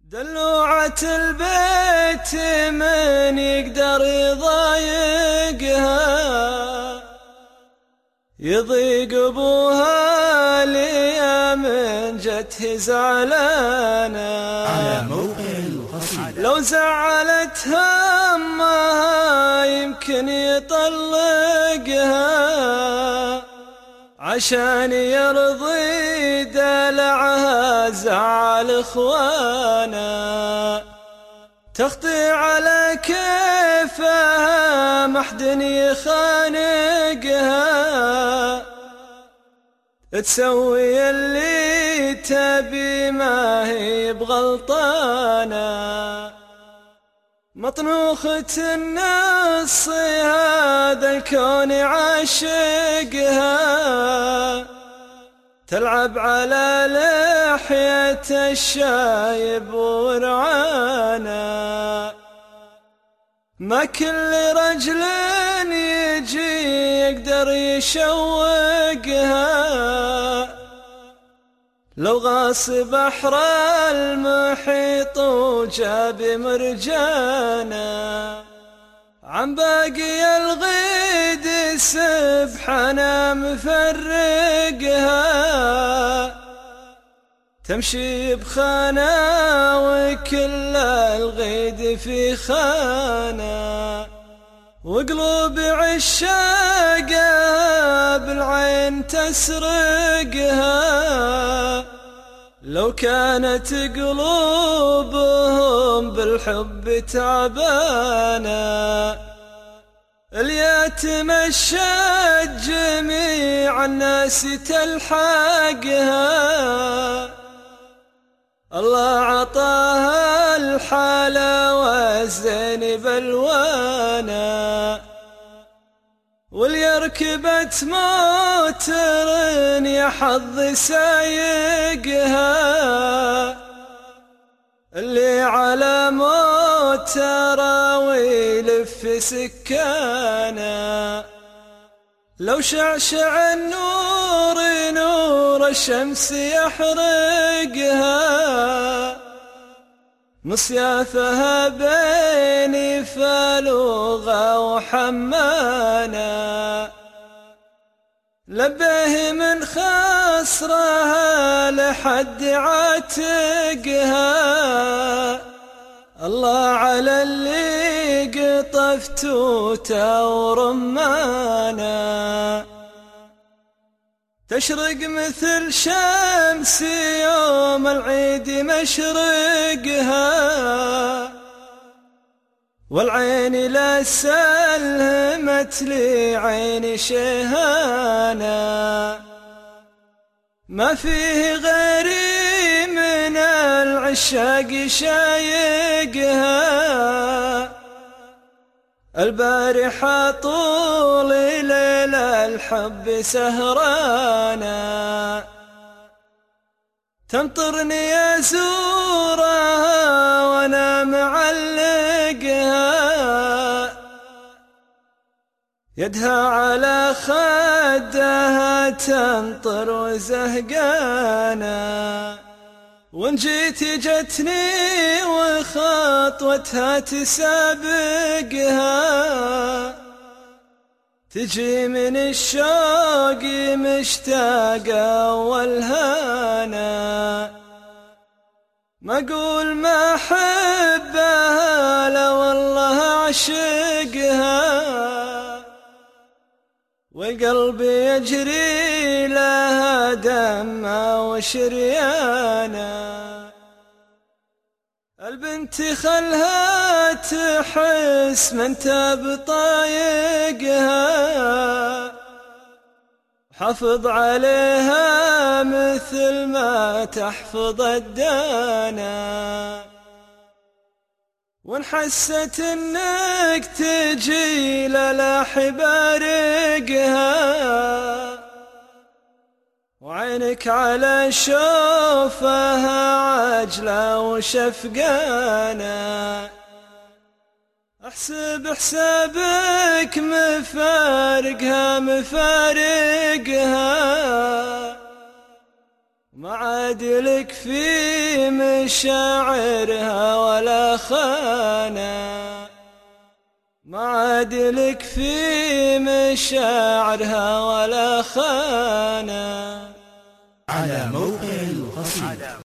دلوعة البيت من يقدر يضايقها، يضيق ابوها ليا من جته زعلانة. على موقع القصيدة لو زعلتها امها يمكن يطلقها، عشان يرضي دلعها زعل اخوانا. تخطي على كيفها محد يخانقها، تسوي اللي تبي ما هي بغلطانة. مطنوخة النص هذا الكون عاشقها، تلعب على لحية الشايب ورعانا. ما كل رجل يجي يقدر يشوقها، لو غاص بحر المحيط وجاب مرجانا. عن باقي الغيد سبحنا مفرقها، تمشي بخانة وكل الغيد في خانة. وقلوب عشاقها بالعين تسرقها، لو كانت قلوبهم بالحب تعبانة. اليتم الشج جميع الناس تلحقها، الله عطاها الحلا والزين بالوانا. واليركبت موتر يا حظ سايقها، اللي على موتر ويلف سكانا. لو شعشع النور نور الشمس يحرقها، مصيافها بين فالوغة وحمانا. لبيه من خصرها لحد عاتقها، الله على اللي قطف توته ورمانا. تشرق مثل شمس يوم العيد مشرقها، والعين لا سلمت لعين شيهانا. ما فيه غيري من العشاق شايقها، البارحة طول ليل الحب سهرانا. تمطرني أزورها وانا معلقها، يدها على خدها تنطر وزهقانا. وان جيت جتني وخطوتها تسابقها، تجي من الشوق مشتاقة والهانا. ما اقول ما احبها لا والله اعشقها، والقلب يجري لها دمع وشريانا. البنت خلها تحس من تاب طايقها، حافظ عليها مثل ما تحفظ الدانا. وان حست انك تجي للاح بارقها، وعينك على شوفها عجلة وشفقانا. احسب حسابك مفارقها، ما عاد لك في مشاعرها ولا خانة، ما عاد لك في مشاعرها ولا خانة. على موقع القصيدة.